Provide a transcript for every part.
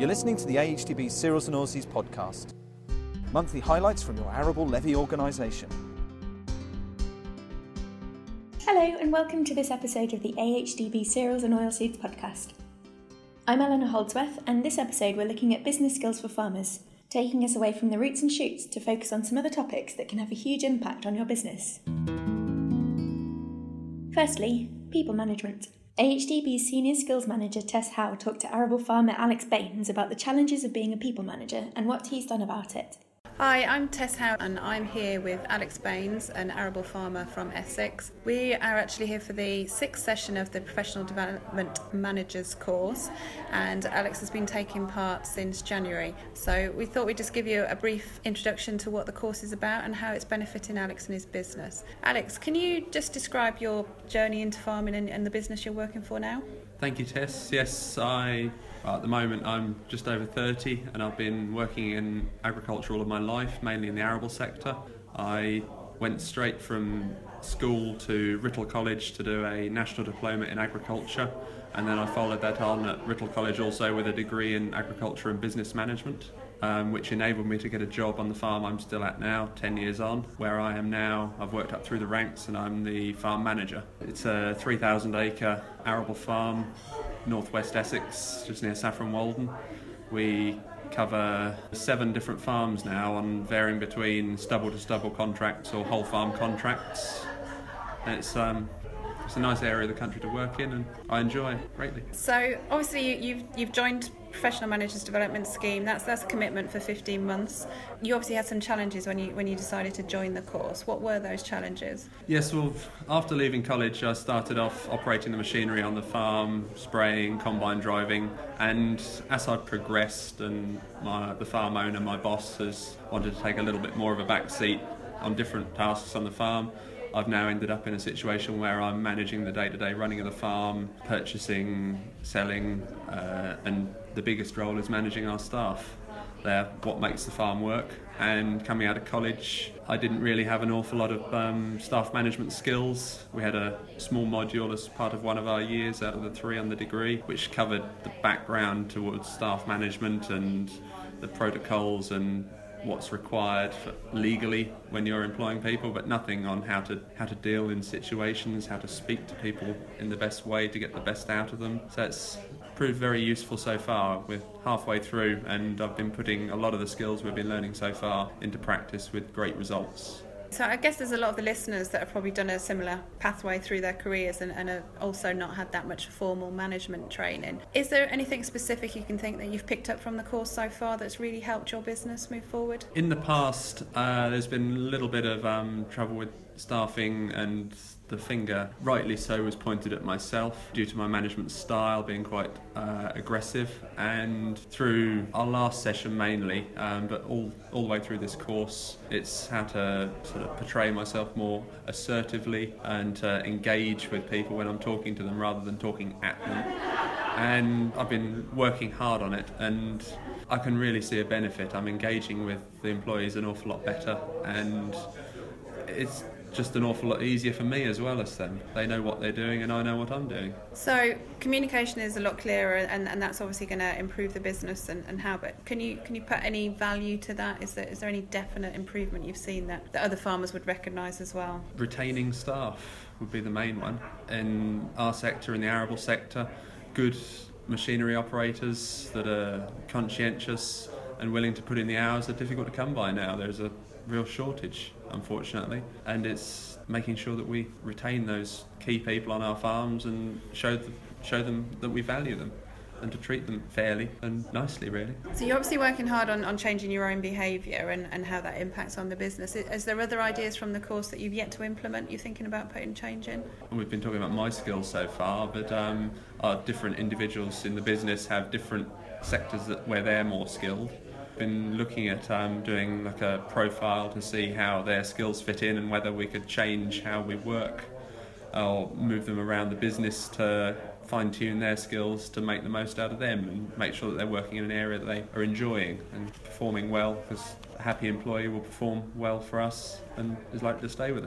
You're listening to the AHDB Cereals and Oilseeds podcast. Monthly highlights from your arable levy organisation. Hello and welcome to this episode of the AHDB Cereals and Oilseeds podcast. I'm Eleanor Holdsworth, and this episode we're looking at business skills for farmers, taking us away from the roots and shoots to focus on some other topics that can have a huge impact on your business. Firstly, people management. AHDB's Senior Skills Manager Tess Howe talked to arable farmer Alex Baines about the challenges of being a people manager and what he's done about it. Hi, I'm Tess Howe and I'm here with Alex Baines, an arable farmer from Essex. We are actually here for the 6th session of the Professional Development Managers course, and Alex has been taking part since January. So we thought we'd just give you a brief introduction to what the course is about and how it's benefiting Alex and his business. Alex, can you just describe your journey into farming and the business you're working for now? Thank you, Tess. Yes, at the moment I'm just over 30 and I've been working in agriculture all of my life, mainly in the arable sector. I went straight from school to Writtle College to do a national diploma in agriculture, and then I followed that on at Writtle College also with a degree in agriculture and business management, which enabled me to get a job on the farm I'm still at now, 10 years on. Where I am now, I've worked up through the ranks and I'm the farm manager. It's a 3,000 acre arable farm, northwest Essex, just near Saffron Walden. We cover 7 different farms now on varying between stubble to stubble contracts or whole farm contracts. And it's a nice area of the country to work in and I enjoy it greatly. So obviously you've joined Professional Managers Development Scheme. That's a commitment for 15 months. You obviously had some challenges when you decided to join the course. What were those challenges? Yes, well, after leaving college I started off operating the machinery on the farm, spraying, combine driving, and as I progressed and the farm owner, my boss, has wanted to take a little bit more of a back seat on different tasks on the farm, I've now ended up in a situation where I'm managing the day-to-day running of the farm, purchasing, selling, and the biggest role is managing our staff. They're what makes the farm work. And coming out of college, I didn't really have an awful lot of staff management skills. We had a small module as part of one of our years out of the 3 on the degree, which covered the background towards staff management and the protocols and what's required legally when you're employing people, but nothing on how to deal in situations, how to speak to people in the best way to get the best out of them. So it's proved very useful so far. We're halfway through and I've been putting a lot of the skills we've been learning so far into practice with great results. So I guess there's a lot of the listeners that have probably done a similar pathway through their careers and have also not had that much formal management training. Is there anything specific you can think that you've picked up from the course so far that's really helped your business move forward? In the past, there's been a little bit of trouble with staffing, and the finger, rightly so, was pointed at myself due to my management style being quite aggressive. And through our last session mainly, but all the way through this course, it's how to sort of portray myself more assertively and to engage with people when I'm talking to them rather than talking at them. And I've been working hard on it, and I can really see a benefit. I'm engaging with the employees an awful lot better, and it's just an awful lot easier for me as well as them. They know what they're doing and I know what I'm doing. So communication is a lot clearer and that's obviously going to improve the business and how, but can you put any value to that? Is there any definite improvement you've seen that other farmers would recognise as well? Retaining staff would be the main one. In our sector, in the arable sector, good machinery operators that are conscientious and willing to put in the hours are difficult to come by now. There's a real shortage, unfortunately, and it's making sure that we retain those key people on our farms and show them that we value them and to treat them fairly and nicely, really. So you're obviously working hard on changing your own behaviour and how that impacts on the business. Is there other ideas from the course that you've yet to implement you're thinking about putting change in? We've been talking about my skills so far, but our different individuals in the business have different sectors where they're more skilled. Been looking at doing like a profile to see how their skills fit in and whether we could change how we work or move them around the business to fine-tune their skills to make the most out of them and make sure that they're working in an area that they are enjoying and performing well, because a happy employee will perform well for us and is likely to stay with us.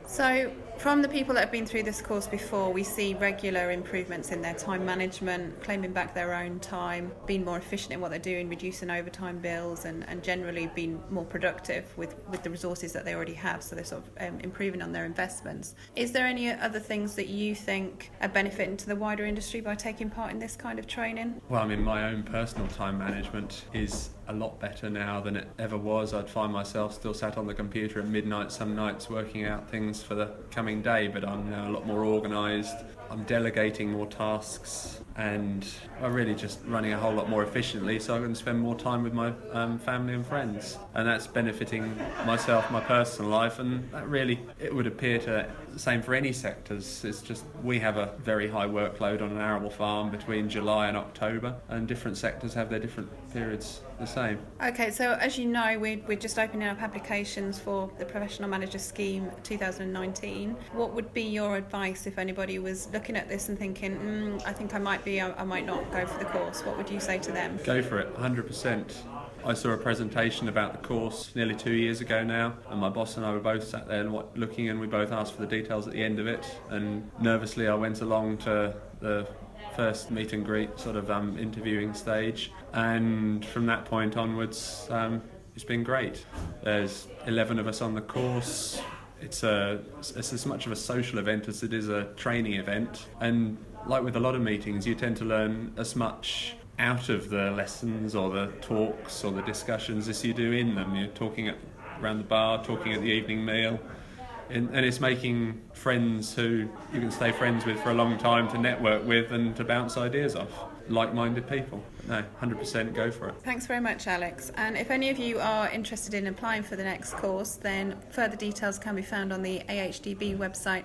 So from the people that have been through this course before, we see regular improvements in their time management, claiming back their own time, being more efficient in what they're doing, reducing overtime bills, and generally being more productive with the resources that they already have. So they're sort of improving on their investments. Is there any other things that you think are benefiting to the wider industry by taking part in this kind of training? Well, I mean, my own personal time management is a lot better now than it ever was. I'd find myself still sat on the computer at midnight some nights working out things for the coming day, but I'm now a lot more organised. I'm delegating more tasks, and I'm really just running a whole lot more efficiently, so I can spend more time with my family and friends, and that's benefiting myself, my personal life, and that really, it would appear to the same for any sectors. It's just we have a very high workload on an arable farm between July and October, and different sectors have their different periods the same. Okay, so as you know, we're just opening up applications for the Professional Manager Scheme 2019. What would be your advice if anybody was looking at this and thinking, I think I might not go for the course? What would you say to them? Go for it, 100%. I saw a presentation about the course nearly 2 years ago now, and my boss and I were both sat there looking, and we both asked for the details at the end of it, and nervously I went along to the first meet and greet sort of interviewing stage, and from that point onwards it's been great. There's 11 of us on the course. It's as much of a social event as it is a training event, and like with a lot of meetings, you tend to learn as much out of the lessons or the talks or the discussions as you do in them. You're talking around the bar, talking at the evening meal, and it's making friends who you can stay friends with for a long time, to network with and to bounce ideas off. Like-minded people. No, 100% go for it. Thanks very much, Alex. And if any of you are interested in applying for the next course, then further details can be found on the AHDB website.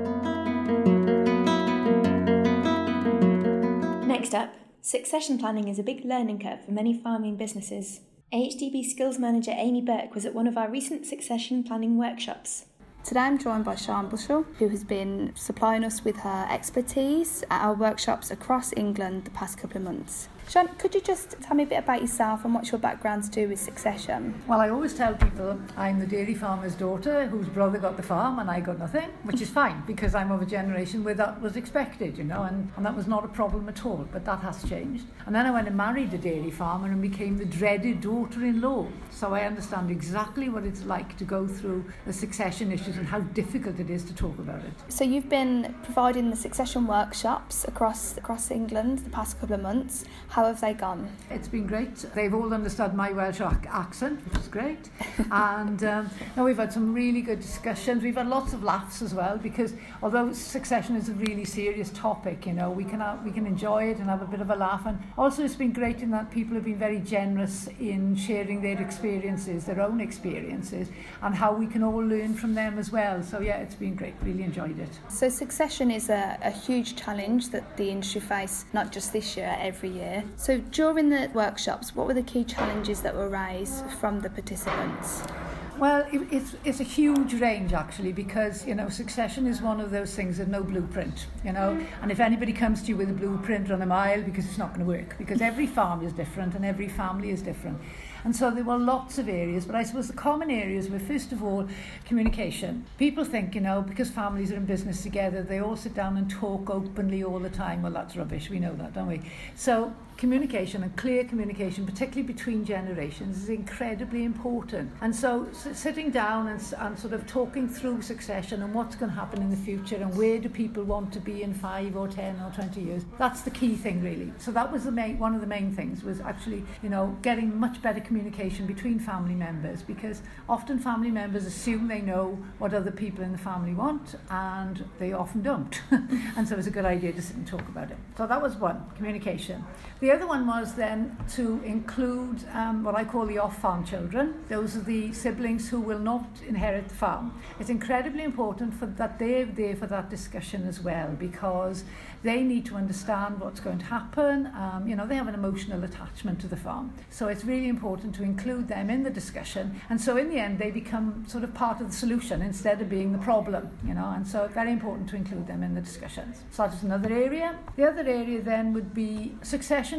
Next up, succession planning is a big learning curve for many farming businesses. AHDB Skills Manager Amy Burke was at one of our recent succession planning workshops. Today I'm joined by Sian Bushell, who has been supplying us with her expertise at our workshops across England the past couple of months. Sian, could you just tell me a bit about yourself and what's your background to do with succession? Well, I always tell people I'm the dairy farmer's daughter whose brother got the farm and I got nothing, which is fine because I'm of a generation where that was expected, and that was not a problem at all, but that has changed. And then I went and married a dairy farmer and became the dreaded daughter-in-law. So I understand exactly what it's like to go through the succession issues and how difficult it is to talk about it. So you've been providing the succession workshops across England the past couple of months. How have they gone? It's been great. They've all understood my Welsh accent, which is great. And no, we've had some really good discussions. We've had lots of laughs as well, because although succession is a really serious topic, we can enjoy it and have a bit of a laugh. And also it's been great in that people have been very generous in sharing their experiences, their own experiences, and how we can all learn from them as well. So yeah, it's been great. Really enjoyed it. So succession is a huge challenge that the industry face, not just this year, every year. So during the workshops, what were the key challenges that were raised from the participants? Well, it's a huge range actually, because succession is one of those things with no blueprint, and if anybody comes to you with a blueprint, run a mile, because it's not going to work, because every farm is different and every family is different. And so there were lots of areas, but I suppose the common areas were, first of all, communication. People think, because families are in business together, they all sit down and talk openly all the time. Well, that's rubbish. We know that, don't we? So communication, and clear communication, particularly between generations, is incredibly important. And so sitting down and sort of talking through succession and what's going to happen in the future and where do people want to be in 5 or 10 or 20 years, that's the key thing really. So that was one of the main things, was actually, getting much better communication between family members, because often family members assume they know what other people in the family want, and they often don't. And so it's a good idea to sit and talk about it. So that was one, communication. The other one was then to include what I call the off-farm children. Those are the siblings who will not inherit the farm. It's incredibly important that they're there for that discussion as well, because they need to understand what's going to happen. They have an emotional attachment to the farm. So it's really important to include them in the discussion. And so in the end, they become sort of part of the solution instead of being the problem, and so very important to include them in the discussions. So that's another area. The other area then would be succession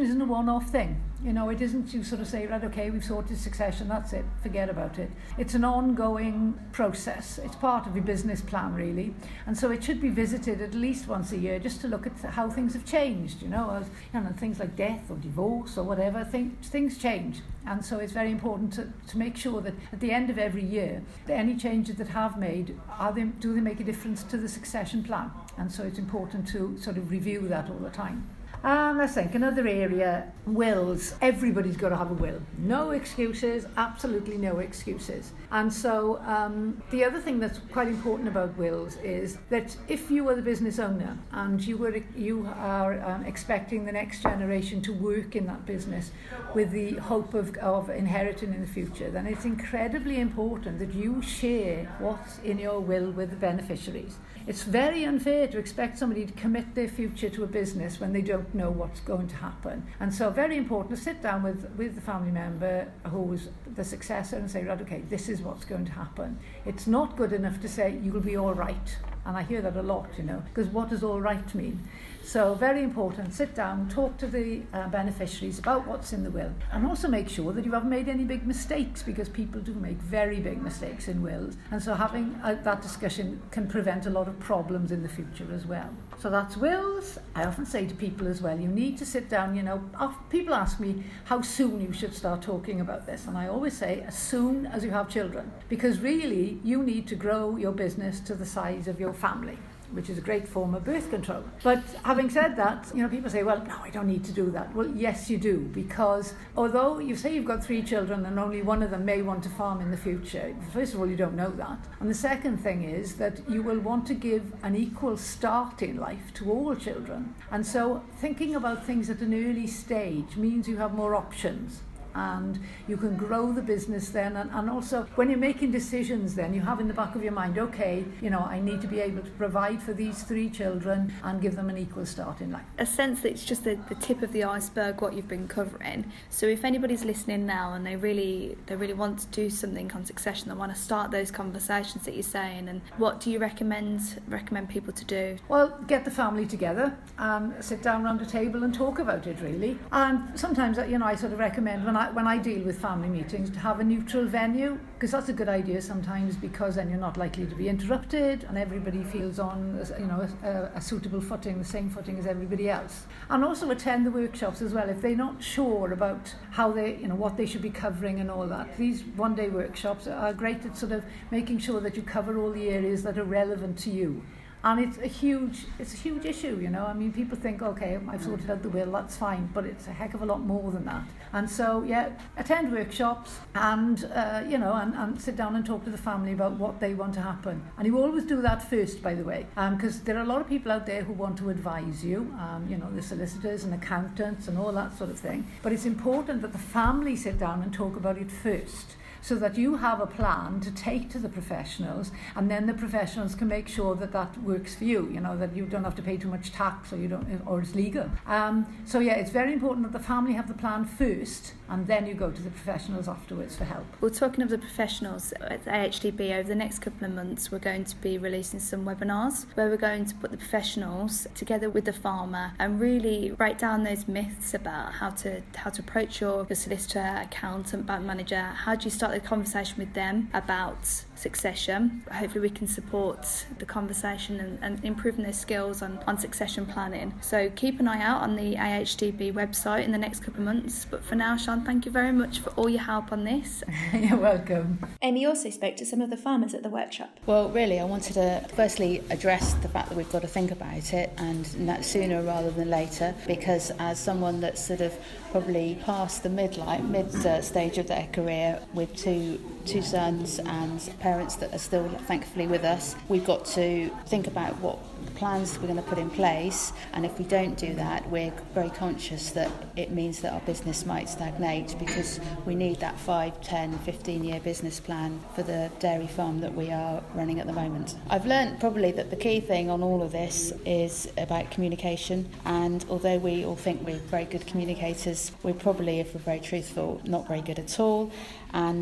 isn't a one-off thing. It isn't you sort of say, right, okay, we've sorted succession, that's it, forget about it. It's an ongoing process. It's part of your business plan, really. And so it should be visited at least once a year just to look at how things have changed, as things like death or divorce or whatever, things change. And so it's very important to make sure that at the end of every year, any changes that have made, do they make a difference to the succession plan? And so it's important to sort of review that all the time. And I think another area, wills. Everybody's got to have a will. No excuses, absolutely no excuses. And so the other thing that's quite important about wills is that if you are the business owner and you are expecting the next generation to work in that business with the hope of inheriting in the future, then it's incredibly important that you share what's in your will with the beneficiaries. It's very unfair to expect somebody to commit their future to a business when they don't know what's going to happen. And so very important to sit down with the family member who's the successor and say, right, okay, this is what's going to happen. It's not good enough to say you'll be all right. And I hear that a lot, because what does all right mean? So very important, sit down, talk to the beneficiaries about what's in the will, and also make sure that you haven't made any big mistakes, because people do make very big mistakes in wills. And so having that discussion can prevent a lot of problems in the future as well. So that's wills. I often say to people as well, you need to sit down, people ask me how soon you should start talking about this. And I always say as soon as you have children, because really you need to grow your business to the size of your family, which is a great form of birth control. But having said that, people say, well, no, I don't need to do that. Well, yes, you do, because although you say you've got 3 children and only one of them may want to farm in the future, first of all, you don't know that. And the second thing is that you will want to give an equal start in life to all children. And so thinking about things at an early stage means you have more options. And you can grow the business then, and also when you're making decisions then you have in the back of your mind, okay, I need to be able to provide for these 3 children and give them an equal start in life. A sense that it's just the tip of the iceberg what you've been covering. So if anybody's listening now and they really want to do something on succession, they want to start those conversations that you're saying, and what do you recommend people to do? Well, get the family together and sit down around a table and talk about it, really. And sometimes I sort of recommend when I deal with family meetings to have a neutral venue, because that's a good idea sometimes, because then you're not likely to be interrupted and everybody feels on a suitable footing, the same footing as everybody else. And also attend the workshops as well if they're not sure about how they what they should be covering and all that. These one-day workshops are great at sort of making sure that you cover all the areas that are relevant to you. And it's a huge issue, people think, okay, I've sorted out the will, that's fine, but it's a heck of a lot more than that. And so, attend workshops and, and sit down and talk to the family about what they want to happen. And you always do that first, by the way, because there are a lot of people out there who want to advise you, the solicitors and accountants and all that sort of thing. But it's important that the family sit down and talk about it first, so that you have a plan to take to the professionals, and then the professionals can make sure that works for you, that you don't have to pay too much tax or it's legal. It's very important that the family have the plan first, and then you go to the professionals afterwards for help. Well, talking of the professionals, at AHDB over the next couple of months we're going to be releasing some webinars where we're going to put the professionals together with the farmer and really break down those myths about how to approach your solicitor, accountant, bank manager. How do you start the conversation with them about succession? Hopefully we can support the conversation and improving their skills on succession planning. So keep an eye out on the AHDB website in the next couple of months. But for now, Sian, thank you very much for all your help on this. You're welcome. Amy also spoke to some of the farmers at the workshop. Well, really, I wanted to firstly address the fact that we've got to think about it, and that sooner rather than later, because as someone that's sort of probably past the mid stage of their career with two sons and parents that are still thankfully with us, we've got to think about what plans we're going to put in place, and if we don't do that, we're very conscious that it means that our business might stagnate, because we need that 5, 10, 15 year business plan for the dairy farm that we are running at the moment. I've learned probably that the key thing on all of this is about communication, and although we all think we're very good communicators, we're probably, if we're very truthful, not very good at all. And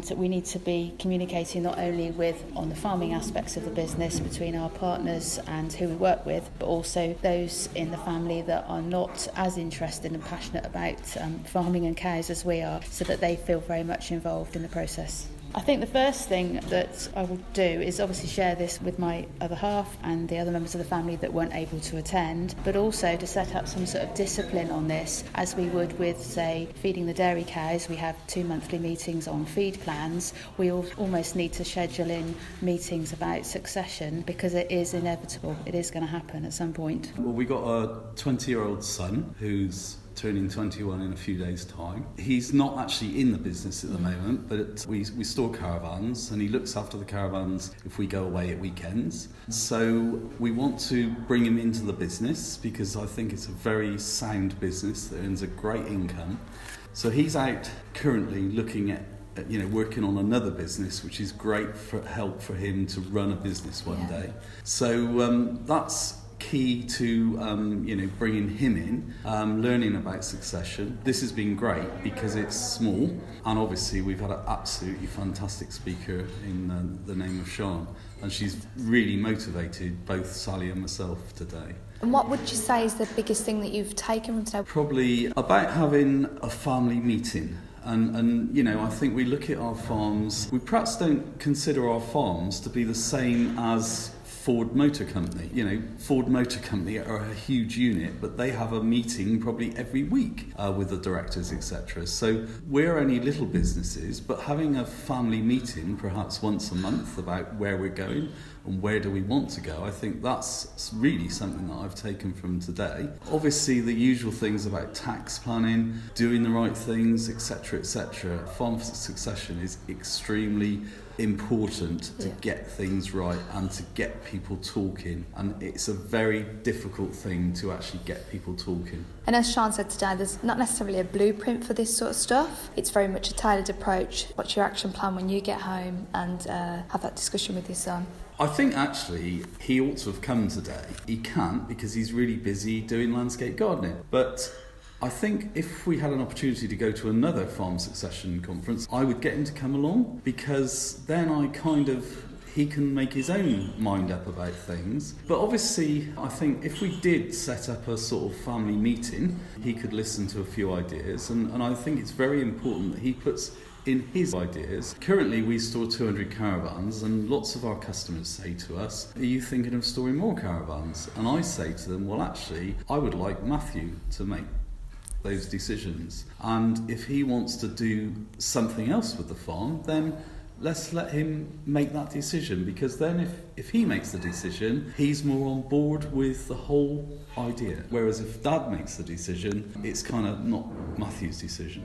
and we need to be communicating not only with on the farming aspects of the business between our partners and who we work with, but also those in the family that are not as interested and passionate about farming and cows as we are, so that they feel very much involved in the process. I think the first thing that I will do is obviously share this with my other half and the other members of the family that weren't able to attend, but also to set up some sort of discipline on this, as we would with, say, feeding the dairy cows. We have 2 monthly meetings on feed plans. We almost need to schedule in meetings about succession, because it is inevitable. It is going to happen at some point. Well, we got a 20-year-old son who's turning 21 in a few days' time. He's not actually in the business at the moment, but we store caravans, and he looks after the caravans if we go away at weekends. So we want to bring him into the business, because I think it's a very sound business that earns a great income. So he's out currently looking at working on another business, which is great for help for him to run a business one day. So that's key to bringing him in, learning about succession. This has been great because it's small, and obviously we've had an absolutely fantastic speaker in the name of Sian, and she's really motivated both Sally and myself today. And what would you say is the biggest thing that you've taken from today? Probably about having a family meeting. And I think we look at our farms, we perhaps don't consider our farms to be the same as Ford Motor Company. Ford Motor Company are a huge unit, but they have a meeting probably every week with the directors, etc. So we're only little businesses, but having a family meeting perhaps once a month about where we're going and where do we want to go, I think that's really something that I've taken from today. Obviously the usual things about tax planning, doing the right things, etc., etc. Farm succession is extremely important to get things right and to get people talking, and it's a very difficult thing to actually get people talking. And as Sian said today, there's not necessarily a blueprint for this sort of stuff. It's very much a tailored approach. What's your action plan when you get home and have that discussion with your son? I think actually he ought to have come today. He can't because he's really busy doing landscape gardening, but I think if we had an opportunity to go to another farm succession conference, I would get him to come along, because then he can make his own mind up about things. But obviously, I think if we did set up a sort of family meeting, he could listen to a few ideas, and I think it's very important that he puts in his ideas. Currently we store 200 caravans, and lots of our customers say to us, are you thinking of storing more caravans? And I say to them, well actually, I would like Matthew to make those decisions, and if he wants to do something else with the farm, then let's let him make that decision, because then if he makes the decision, he's more on board with the whole idea, whereas if Dad makes the decision, it's kind of not Matthew's decision.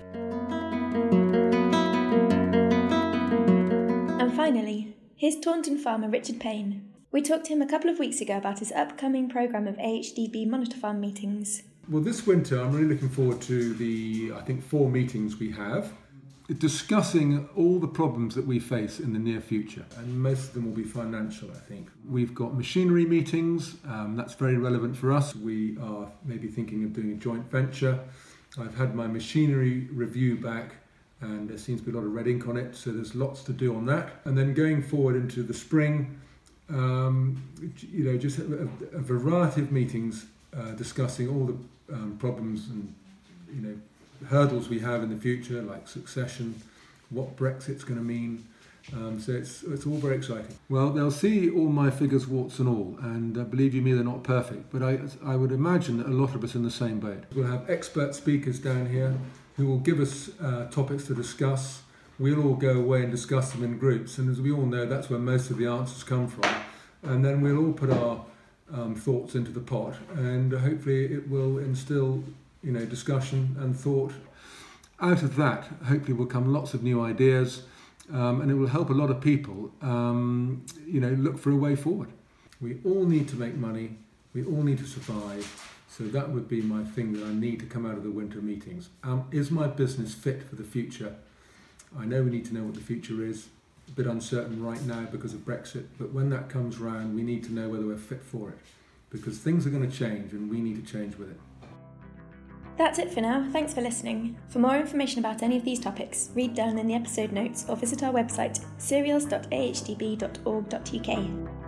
And finally, here's Taunton farmer Richard Payne. We talked to him a couple of weeks ago about his upcoming programme of AHDB monitor farm meetings. Well, this winter I'm really looking forward to the 4 meetings we have, discussing all the problems that we face in the near future, and most of them will be financial, I think. We've got machinery meetings, that's very relevant for us. We are maybe thinking of doing a joint venture. I've had my machinery review back, and there seems to be a lot of red ink on it, so there's lots to do on that. And then going forward into the spring, just a variety of meetings discussing all the problems and hurdles we have in the future, like succession, what Brexit's going to mean. So it's all very exciting. Well, they'll see all my figures, warts and all, and believe you me, they're not perfect, but I would imagine that a lot of us are in the same boat. We'll have expert speakers down here who will give us topics to discuss. We'll all go away and discuss them in groups, and as we all know, that's where most of the answers come from. And then we'll all put our thoughts into the pot, and hopefully it will instill discussion and thought. Out of that, hopefully will come lots of new ideas, and it will help a lot of people look for a way forward. We all need to make money, we all need to survive, so that would be my thing that I need to come out of the winter meetings. Is my business fit for the future? I know we need to know what the future is. A bit uncertain right now because of Brexit, but when that comes round, we need to know whether we're fit for it, because things are going to change and we need to change with it. That's it for now. Thanks for listening. For more information about any of these topics, read down in the episode notes or visit our website cereals.ahdb.org.uk.